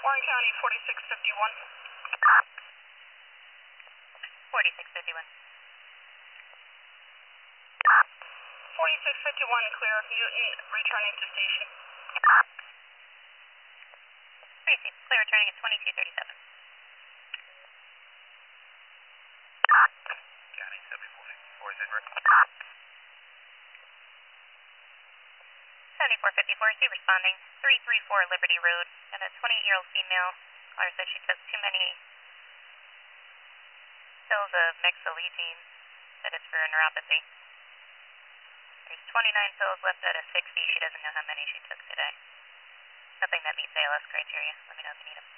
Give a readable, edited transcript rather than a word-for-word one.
Warren County, 4651. 4651. 4651, clear. Newton, returning to station. Tracy, clear returning at 2237. County 7454 is en route. 7454, see responding. 334 Liberty Road, and a 28-year-old female. Caller said she took too many pills of mexolizine. That is for neuropathy. There's 29 pills left out of 60. She doesn't know how many she took today. Nothing that meets ALS criteria. Let me know if you need them.